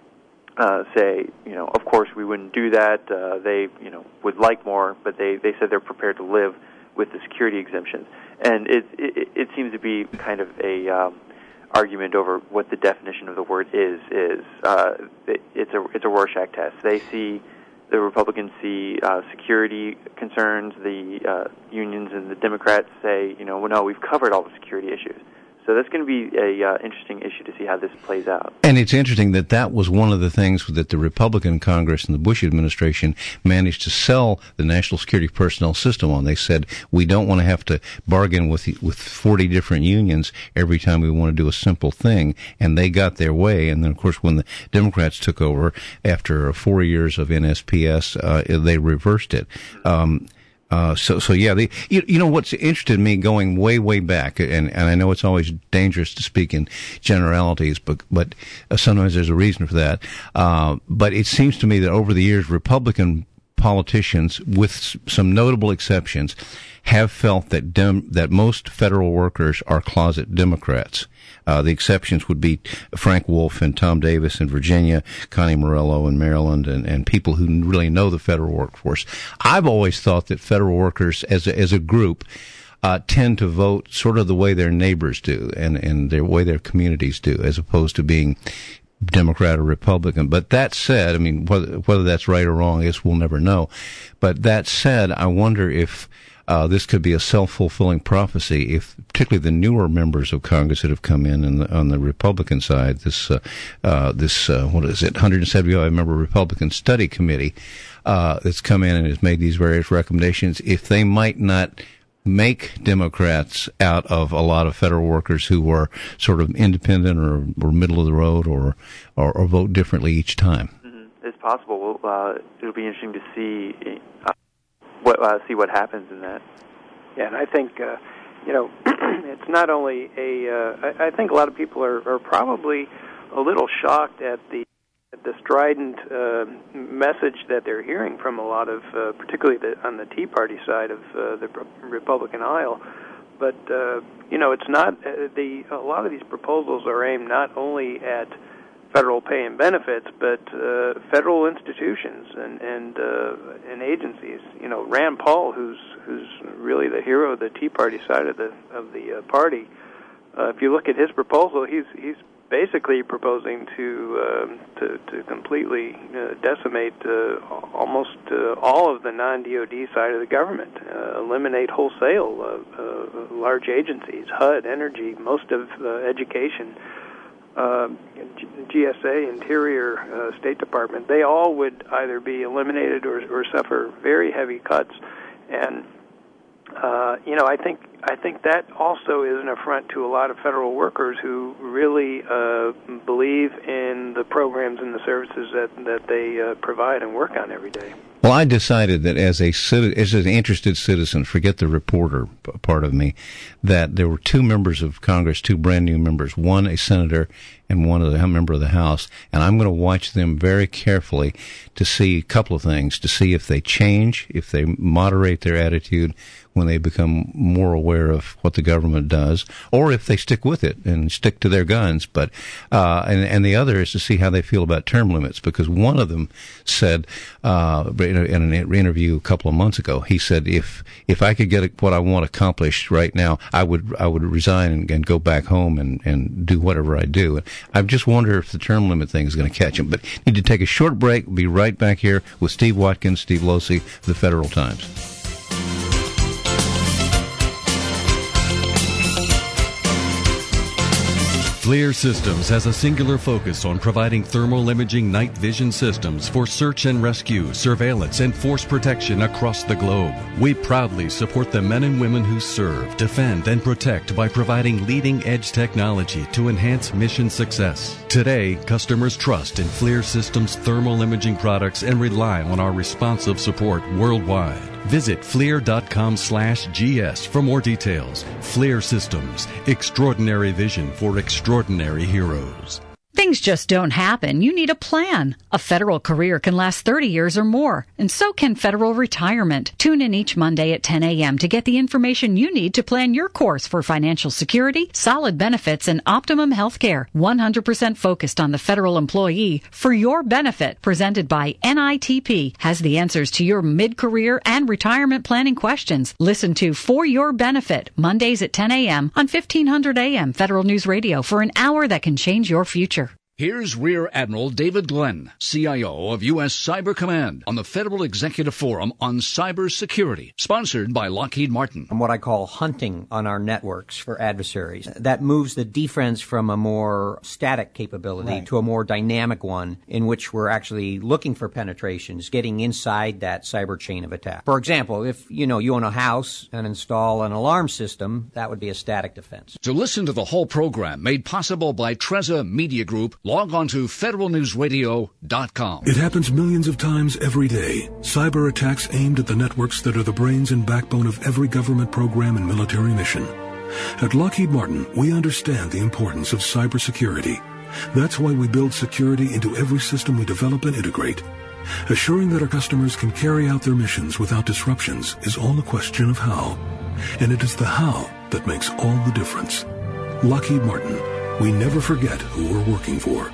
[SPEAKER 14] uh, say, you know, of course we wouldn't do that. Uh, they, you know, would like more, but they, they said they're prepared to live with the security exemptions. And it it, it seems to be kind of a um, argument over what the definition of the word is. Is uh, it, it's a it's a Rorschach test. They see. The Republicans see uh, security concerns. The uh, unions and the Democrats say, you know, well, no, we've covered all the security issues. So that's going to be a uh, interesting issue to see how this plays out.
[SPEAKER 6] And it's interesting that that was one of the things that the Republican Congress and the Bush administration managed to sell the national security personnel system on. They said, we don't want to have to bargain with with forty different unions every time we want to do a simple thing. And they got their way. And then, of course, when the Democrats took over after four years of N S P S, uh, they reversed it. Um, Uh, so, so yeah, the, you, you know, what's interested me going way, way back, and, and I know it's always dangerous to speak in generalities, but, but uh, sometimes there's a reason for that. Uh, but it seems to me that over the years, Republican politicians, with s- some notable exceptions, have felt that dem- that most federal workers are closet Democrats. Uh, the exceptions would be Frank Wolf and Tom Davis in Virginia, Connie Morello in Maryland, and, and people who really know the federal workforce. I've always thought that federal workers as a, as a group uh, tend to vote sort of the way their neighbors do and, and the way their communities do, as opposed to being Democrat or Republican. But that said, I mean, whether, whether that's right or wrong, I guess we'll never know. But that said, I wonder if Uh, this could be a self-fulfilling prophecy if particularly the newer members of Congress that have come in, in the, on the Republican side, this, uh, uh, this, uh, what is it, one hundred seventy-five member Republican study committee, uh, that's come in and has made these various recommendations, if they might not make Democrats out of a lot of federal workers who are sort of independent or, or middle of the road or, or, or vote differently each time.
[SPEAKER 14] Mm-hmm. It's possible. Well, uh, it'll be interesting to see, uh, What, uh, see what happens in that.
[SPEAKER 7] Yeah, and I think, uh, you know, it's not only a, uh, I, I think a lot of people are, are probably a little shocked at the at the strident uh, message that they're hearing from a lot of, uh, particularly the, on the Tea Party side of uh, the Republican aisle. But, uh, you know, it's not, uh, the a lot of these proposals are aimed not only at federal pay and benefits, but uh, federal institutions and and uh, and agencies. You know, Rand Paul, who's who's really the hero of the Tea Party side of the of the uh, party. Uh, if you look at his proposal, he's he's basically proposing to um, to, to completely uh, decimate uh, almost uh, all of the non-D O D side of the government, uh, eliminate wholesale uh, uh, large agencies, H U D, energy, most of uh, education. Uh, G S A, Interior, uh, State Department, they all would either be eliminated or, or suffer very heavy cuts. And uh, you know, I think I think that also is an affront to a lot of federal workers who really uh, believe in the programs and the services that that they uh, provide and work on every day.
[SPEAKER 6] Well, I decided that as a as an interested citizen, forget the reporter part of me, that there were two members of Congress, two brand new members, one a senator and one of the, a member of the House, and I'm going to watch them very carefully to see a couple of things, to see if they change, if they moderate their attitude when they become more aware of what the government does, or if they stick with it and stick to their guns. But uh, and and the other is to see how they feel about term limits, because one of them said uh, in an interview a couple of months ago, he said, if if I could get what I want accomplished right now, I would I would resign and, and go back home and, and do whatever I do. And I just wonder if the term limit thing is going to catch him. But need to take a short break. We'll be right back here with Steve Watkins, Steve Losey, the Federal Times.
[SPEAKER 2] FLIR Systems has a singular focus on providing thermal imaging night vision systems for search and rescue, surveillance, and force protection across the globe. We proudly support the men and women who serve, defend, and protect by providing leading-edge technology to enhance mission success. Today, customers trust in FLIR Systems thermal imaging products and rely on our responsive support worldwide. Visit FLIR.com slash GS for more details. FLIR Systems, extraordinary vision for extraordinary heroes.
[SPEAKER 4] Things just don't happen. You need a plan. A federal career can last thirty years or more, and so can federal retirement. Tune in each Monday at ten a.m. to get the information you need to plan your course for financial security, solid benefits, and optimum health care. one hundred percent focused on the federal employee for your benefit. Presented by N I T P has the answers to your mid-career and retirement planning questions. Listen to For Your Benefit, Mondays at ten a.m. on fifteen hundred A M Federal News Radio for an hour that can change your future.
[SPEAKER 1] Here's Rear Admiral David Glenn, C I O of U S Cyber Command, on the Federal Executive Forum on Cyber Security, sponsored by Lockheed Martin.
[SPEAKER 23] What I call hunting on our networks for adversaries. That moves the defense from a more static capability right. to a more dynamic one in which we're actually looking for penetrations, getting inside that cyber chain of attack. For example, if you know you own a house and install an alarm system, that would be a static defense.
[SPEAKER 1] To listen to the whole program made possible by Treza Media Group, log on to federal news radio dot com.
[SPEAKER 24] It happens millions of times every day. Cyber attacks aimed at the networks that are the brains and backbone of every government program and military mission. At Lockheed Martin, we understand the importance of cybersecurity. That's why we build security into every system we develop and integrate. Assuring that our customers can carry out their missions without disruptions is all a question of how. And it is the how that makes all the difference. Lockheed Martin. We never forget who we're working for.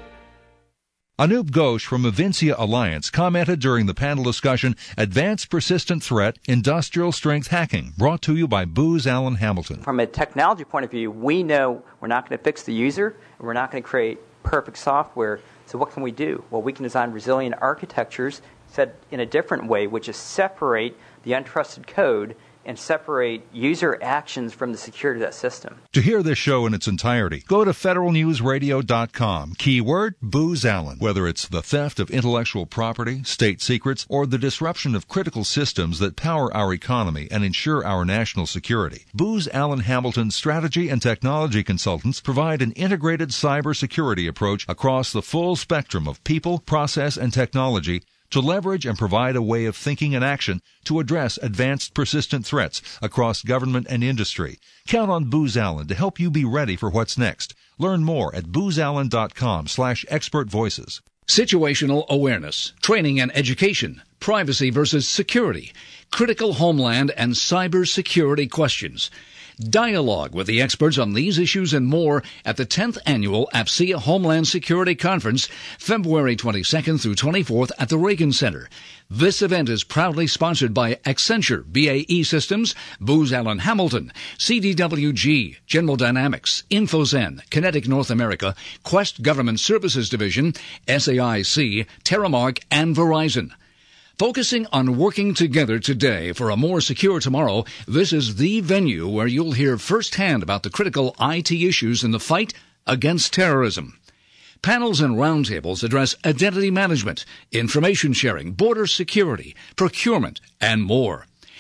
[SPEAKER 9] Anup Ghosh from Avincia Alliance commented during the panel discussion, Advanced Persistent Threat, Industrial Strength Hacking, brought to you by Booz Allen Hamilton.
[SPEAKER 25] From a technology point of view, we know we're not going to fix the user, and we're not going to create perfect software. So what can we do? Well, we can design resilient architectures set in a different way, which is separate the untrusted code and separate user actions from the security of that system.
[SPEAKER 9] To hear this show in its entirety, go to federal news radio dot com, keyword Booz Allen. Whether it's the theft of intellectual property, state secrets, or the disruption of critical systems that power our economy and ensure our national security, Booz Allen Hamilton's strategy and technology consultants provide an integrated cybersecurity approach across the full spectrum of people, process, and technology to leverage and provide a way of thinking and action to address advanced persistent threats across government and industry. Count on Booz Allen to help you be ready for what's next. Learn more at booz allen dot com slash expert voices.
[SPEAKER 1] Situational awareness, training and education, privacy versus security, critical homeland and cyber security questions. Dialogue with the experts on these issues and more at the tenth Annual A P S E A Homeland Security Conference, February twenty-second through twenty-fourth at the Reagan Center. This event is proudly sponsored by Accenture, B A E Systems, Booz Allen Hamilton, C D W G, General Dynamics, InfoZen, Kinetic North America, Quest Government Services Division, S A I C, Terramark, and Verizon. Focusing on working together today for a more secure tomorrow, this is the venue where you'll hear firsthand about the critical I T issues in the fight against terrorism. Panels and roundtables address identity management, information sharing, border security, procurement, and more.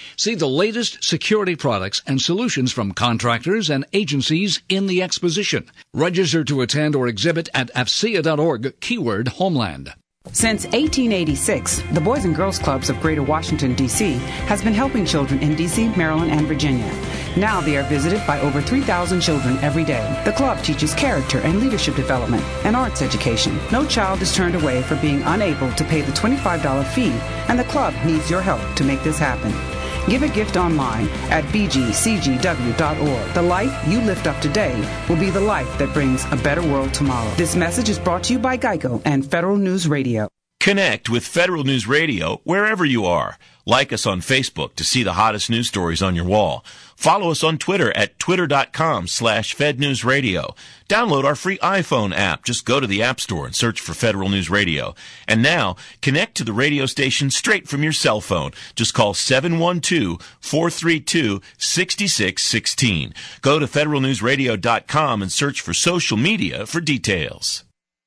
[SPEAKER 1] See the latest security products and solutions from contractors and agencies in the exposition. Register to attend or exhibit at A F C E A dot org, keyword Homeland.
[SPEAKER 5] Since eighteen eighty-six, the Boys and Girls Clubs of Greater Washington, D C has been helping children in D C, Maryland, and Virginia. Now they are visited by over three thousand children every day. The club teaches character and leadership development and arts education. No child is turned away for being unable to pay the twenty-five dollars fee, and the club needs your help to make this happen. Give a gift online at b g c g w dot org. The life you lift up today will be the life that brings a better world tomorrow. This message is brought to you by Geico and Federal News Radio.
[SPEAKER 8] Connect with Federal News Radio wherever you are. Like us on Facebook to see the hottest news stories on your wall. Follow us on Twitter at twitter.com slash fednewsradio. Download our free iPhone app. Just go to the App Store and search for Federal News Radio. And now, connect to the radio station straight from your cell phone. Just call seven one two, four three two, six six one six. Go to federal news radio dot com and search for social media for details.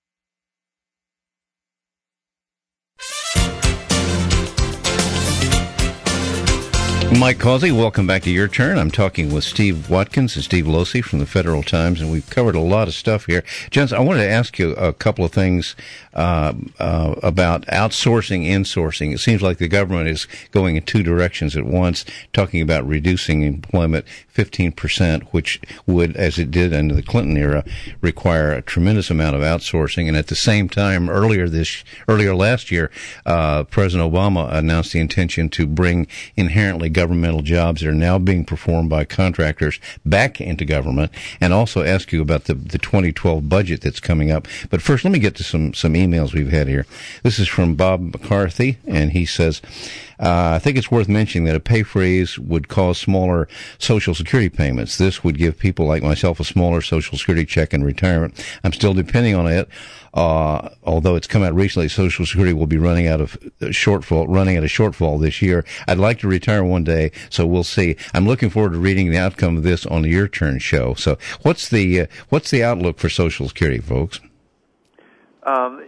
[SPEAKER 6] Mike Causey, welcome back to Your Turn. I'm talking with Steve Watkins and Steve Losey from the Federal Times, and we've covered a lot of stuff here. Gents, I wanted to ask you a couple of things uh, uh, about outsourcing, insourcing. It seems like the government is going in two directions at once, talking about reducing employment fifteen percent, which would, as it did under the Clinton era, require a tremendous amount of outsourcing. And at the same time, earlier this, earlier last year, uh, President Obama announced the intention to bring inherently governmental jobs that are now being performed by contractors back into government, and also ask you about the, the twenty twelve budget that's coming up. But first, let me get to some, some emails we've had here. This is from Bob McCarthy, and he says, Uh, I think it's worth mentioning that a pay freeze would cause smaller Social Security payments. This would give people like myself a smaller Social Security check in retirement. I'm still depending on it. Uh, although it's come out recently, Social Security will be running out of shortfall, running at a shortfall this year. I'd like to retire one day, so we'll see. I'm looking forward to reading the outcome of this on the Your Turn show. So, what's the uh, what's the outlook for Social Security, folks?
[SPEAKER 14] Um,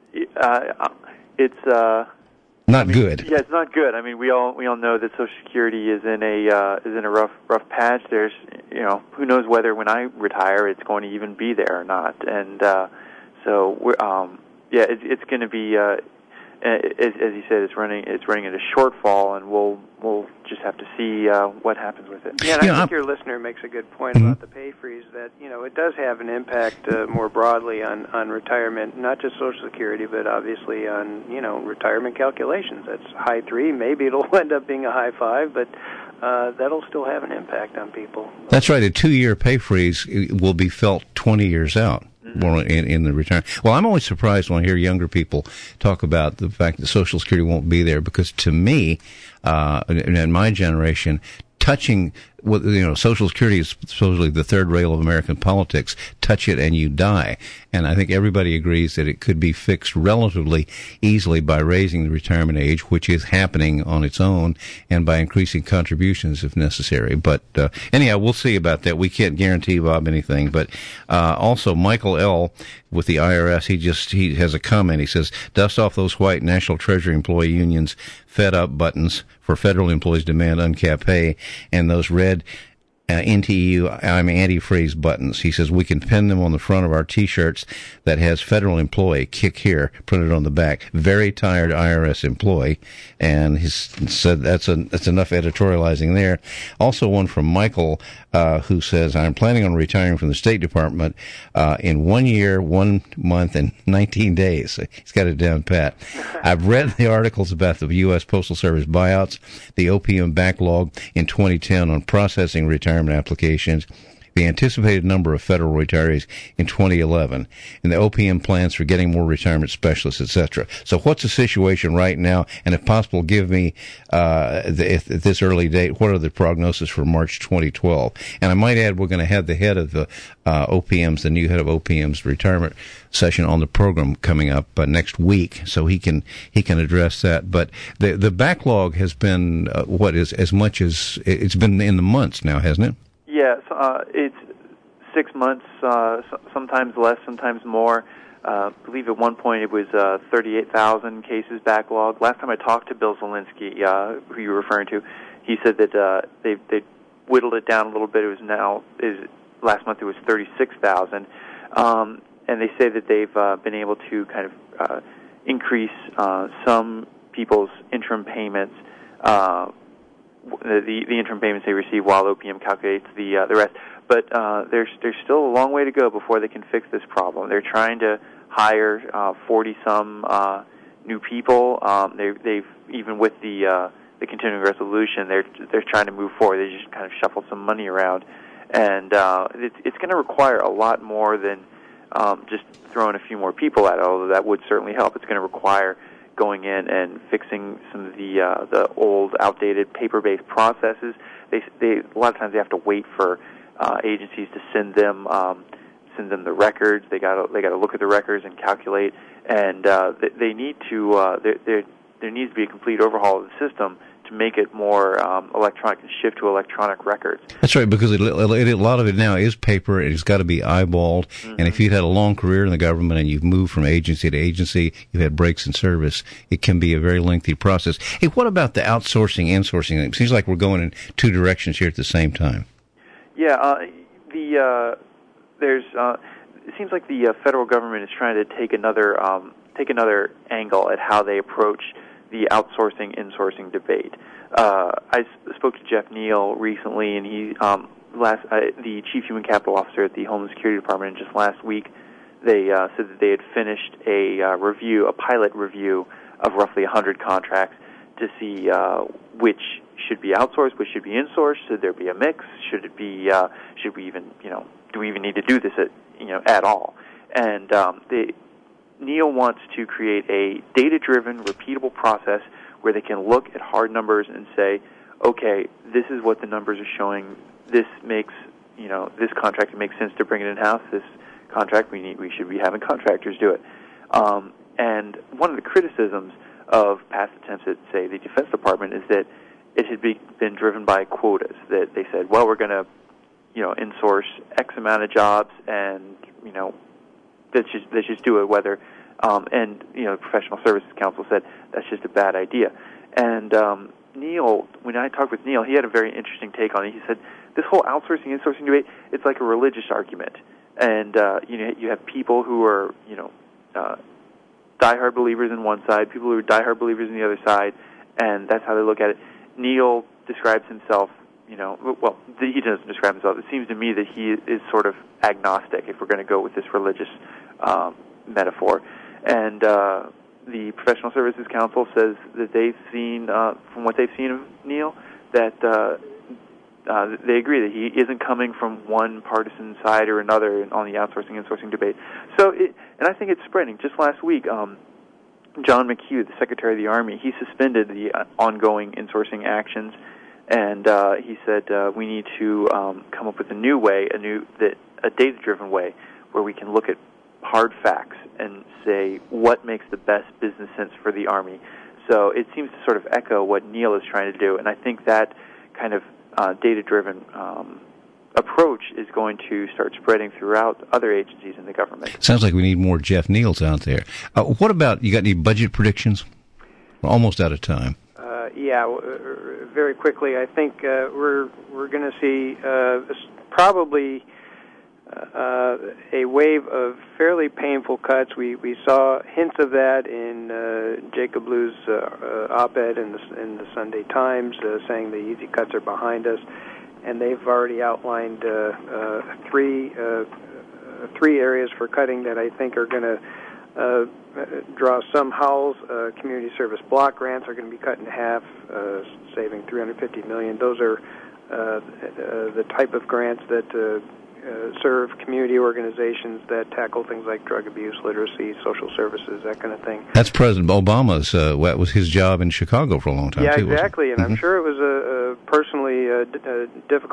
[SPEAKER 14] uh, it's uh.
[SPEAKER 6] Not
[SPEAKER 14] I mean,
[SPEAKER 6] good.
[SPEAKER 14] Yeah, it's not good. I mean, we all we all know that Social Security is in a uh, is in a rough rough patch. There's, you know, who knows whether when I retire it's going to even be there or not. And uh, so we're um, yeah, it, it's going to be uh, as, as you said, it's running it's running at a shortfall, and we'll we'll just have to see uh, what happens with it.
[SPEAKER 7] Yeah, and
[SPEAKER 6] yeah,
[SPEAKER 7] I think
[SPEAKER 6] I'm,
[SPEAKER 7] your listener makes a good point
[SPEAKER 6] mm-hmm.
[SPEAKER 7] about the pay freeze, that, you know, it does have an impact uh, more broadly on, on retirement, not just Social Security, but obviously on, you know, retirement calculations. That's high three. Maybe it'll end up being a high five, but uh, that'll still have an impact on people.
[SPEAKER 6] That's right. A two-year pay freeze will be felt twenty years out. Well, in, in the retirement. Well, I'm always surprised when I hear younger people talk about the fact that Social Security won't be there, because to me, uh, in my generation, touching, well, you know, Social Security is supposedly the third rail of American politics. Touch it and you die. And I think everybody agrees that it could be fixed relatively easily by raising the retirement age, which is happening on its own, and by increasing contributions if necessary. But uh, anyhow, we'll see about that. We can't guarantee Bob anything. But uh, also, Michael L. with the I R S, he just he has a comment. He says, "Dust off those white National Treasury employee unions fed up buttons for federal employees demand uncapped pay, and those red Uh, N T U, I'm antifreeze buttons." He says, "We can pin them on the front of our T-shirts that has federal employee, kick here, printed on the back. Very tired I R S employee." And he said that's, a, that's enough editorializing there. Also one from Michael, uh, who says, "I'm planning on retiring from the State Department uh, in one year, one month, and nineteen days. He's got it down pat. "I've read the articles about the U S Postal Service buyouts, the O P M backlog in twenty ten on processing retirement applications, the anticipated number of federal retirees in twenty eleven, and the O P M plans for getting more retirement specialists, et cetera" So what's the situation right now? And if possible, give me, uh, the, if, at this early date, what are the prognosis for March twenty twelve? And I might add, we're going to have the head of the uh, O P M's, the new head of O P M's retirement session on the program coming up uh, next week, so he can he can address that. But the the backlog has been uh, what is as much as it's been in the months now, hasn't it?
[SPEAKER 14] Yes, uh, it's six months, uh, sometimes less, sometimes more. Uh, I believe at one point it was uh, thirty-eight thousand cases backlog. Last time I talked to Bill Zielinski, uh, who you were referring to, he said that uh, they they whittled it down a little bit. It was now is last month it was thirty-six thousand, um, and they say that they've uh, been able to kind of uh, increase uh, some people's interim payments. Uh, the the interim payments they receive while O P M calculates the uh, the rest. But uh, there's there's still a long way to go before they can fix this problem. They're trying to hire uh, forty some uh, new people. Um, they they've even with the uh, the continuing resolution, they're they're trying to move forward. They just kind of shuffle some money around, and uh, it's it's going to require a lot more than um, just throwing a few more people at it. Although that would certainly help. It's going to require going in and fixing some of the uh, the old, outdated paper-based processes. They they a lot of times they have to wait for uh, agencies to send them um, send them the records. They got they got to look at the records and calculate, and uh, they, they need to uh, there there there needs to be a complete overhaul of the system to make it more um, electronic and shift to electronic records.
[SPEAKER 6] That's right, because it, it, a lot of it now is paper, and it's got to be eyeballed. Mm-hmm. And if you've had a long career in the government and you've moved from agency to agency, you've had breaks in service, it can be a very lengthy process. Hey, what about the outsourcing, insourcing? It seems like we're going in two directions here at the same time.
[SPEAKER 14] Yeah, uh, the uh, there's uh, it seems like the uh, federal government is trying to take another um, take another angle at how they approach the outsourcing, insourcing debate. Uh, I spoke to Jeff Neal recently, and he, um, last, uh, the Chief Human Capital Officer at the Homeland Security Department, and just last week they uh, said that they had finished a uh, review, a pilot review of roughly one hundred contracts to see uh, which should be outsourced, which should be insourced. Should there be a mix? Should it be? Uh, should we even, you know, do we even need to do this at, you know, at all? And um, they. Neal wants to create a data-driven, repeatable process where they can look at hard numbers and say, okay, this is what the numbers are showing. This makes, you know, this contract, it makes sense to bring it in-house. This contract, we need, we should be having contractors do it. Um, and one of the criticisms of past attempts at, say, the Defense Department is that it had be, been driven by quotas, that they said, well, we're going to, you know, insource X amount of jobs and, you know, Let's just, let's just do it, whether, um, and, you know, the Professional Services Council said that's just a bad idea. And um, Neal, when I talked with Neal, he had a very interesting take on it. He said, this whole outsourcing, insourcing debate, it's like a religious argument. And, uh, you know, you have people who are, you know, uh, diehard believers in one side, people who are diehard believers in the other side, and that's how they look at it. Neal describes himself, you know, well, he doesn't describe himself. It seems to me that he is sort of agnostic, if we're going to go with this religious um, metaphor. And uh, the Professional Services Council says that they've seen, uh, from what they've seen of Neal, that uh, uh, they agree that he isn't coming from one partisan side or another on the outsourcing, insourcing debate. So, it, and I think it's spreading. Just last week, um, John McHugh, the Secretary of the Army, he suspended the uh, ongoing insourcing actions. And uh, he said uh, we need to um, come up with a new way, a new that a data-driven way, where we can look at hard facts and say what makes the best business sense for the Army. So it seems to sort of echo what Neal is trying to do, and I think that kind of uh, data-driven um, approach is going to start spreading throughout other agencies in the government.
[SPEAKER 6] Sounds like we need more Jeff Neals out there. Uh, what about, you got any budget predictions? We're almost out of time.
[SPEAKER 7] Uh, yeah, w- very quickly, I think uh, we're we're going to see uh, probably uh, a wave of fairly painful cuts. We we saw hints of that in uh, Jacob Lou's uh, uh, op-ed in the in the Sunday Times, uh, saying the easy cuts are behind us, and they've already outlined uh, uh, three uh, three areas for cutting that I think are going to Uh, draw some howls. Uh, community service block grants are going to be cut in half, uh, saving three hundred fifty million dollars. Those are uh, uh, the type of grants that uh, uh, serve community organizations that tackle things like drug abuse, literacy, social services, that kind of thing.
[SPEAKER 6] That's President Obama's. Uh, that was his job in Chicago for a long time.
[SPEAKER 7] Yeah,
[SPEAKER 6] too,
[SPEAKER 7] exactly.
[SPEAKER 6] wasn't it?
[SPEAKER 7] And
[SPEAKER 6] Mm-hmm.
[SPEAKER 7] I'm sure it was a, a personally uh, d- uh, difficult.